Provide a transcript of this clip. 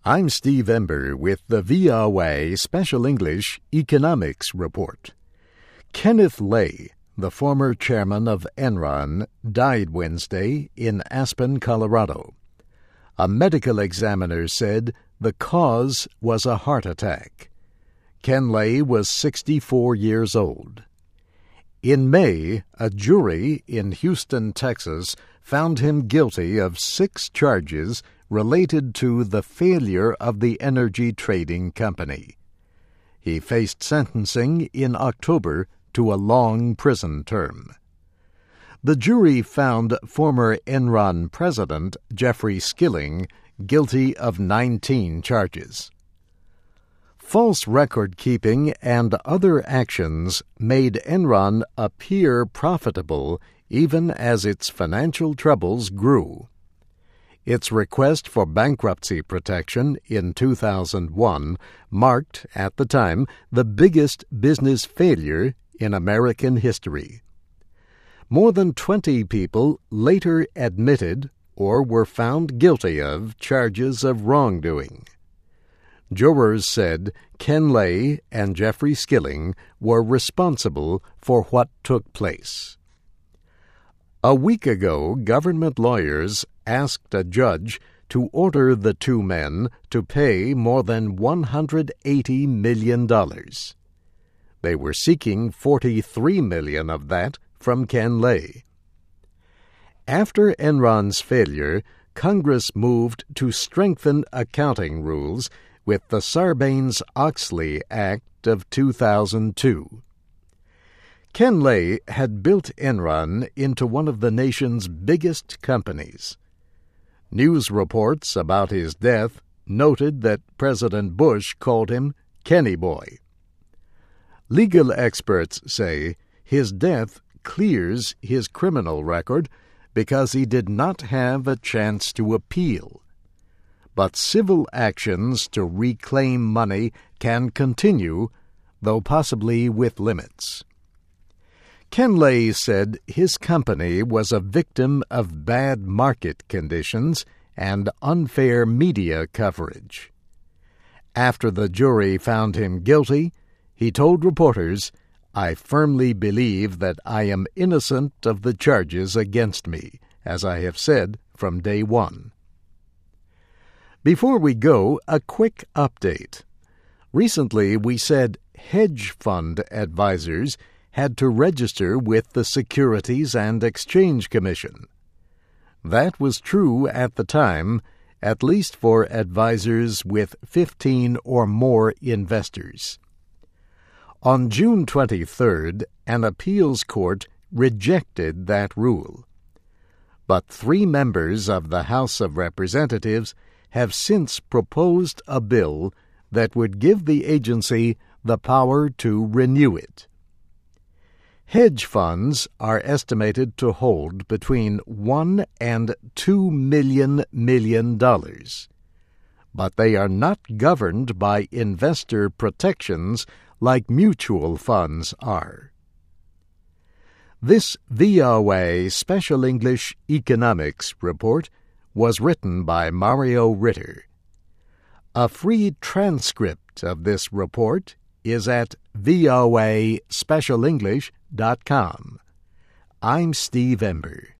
I'm Steve Ember with the VOA Special English Economics Report. Kenneth Lay, the former chairman of Enron, died Wednesday in Aspen, Colorado. A medical examiner said the cause was a heart attack. Ken Lay was 64 years old. In May, a jury in Houston, Texas, found him guilty of 6 charges related to the failure of the energy trading company. He faced sentencing in October to a long prison term. The jury found former Enron president Jeffrey Skilling guilty of 19 charges. False record-keeping and other actions made Enron appear profitable even as its financial troubles grew. Its request for bankruptcy protection in 2001 marked, at the time, the biggest business failure in American history. More than 20 people later admitted or were found guilty of charges of wrongdoing. Jurors said Ken Lay and Jeffrey Skilling were responsible for what took place. A week ago, government lawyers asked a judge to order the 2 men to pay more than $180 million. They were seeking $43 million of that from Ken Lay. After Enron's failure, Congress moved to strengthen accounting rules with the Sarbanes-Oxley Act of 2002. Ken Lay had built Enron into one of the nation's biggest companies. News reports about his death noted that President Bush called him Kenny Boy. Legal experts say his death clears his criminal record because he did not have a chance to appeal. But civil actions to reclaim money can continue, though possibly with limits. Ken Lay said his company was a victim of bad market conditions and unfair media coverage. After the jury found him guilty, he told reporters, "I firmly believe that I am innocent of the charges against me, as I have said from day one." Before we go, a quick update. Recently, we said hedge fund advisors had to register with the Securities and Exchange Commission. That was true at the time, at least for advisors with 15 or more investors. On June 23rd, an appeals court rejected that rule. But 3 members of the House of Representatives have since proposed a bill that would give the agency the power to renew it. Hedge funds are estimated to hold between $1 and $2 million, but they are not governed by investor protections like mutual funds are. This VOA Special English Economics Report was written by Mario Ritter. A free transcript of this report is at voaspecialenglish.com. I'm Steve Ember.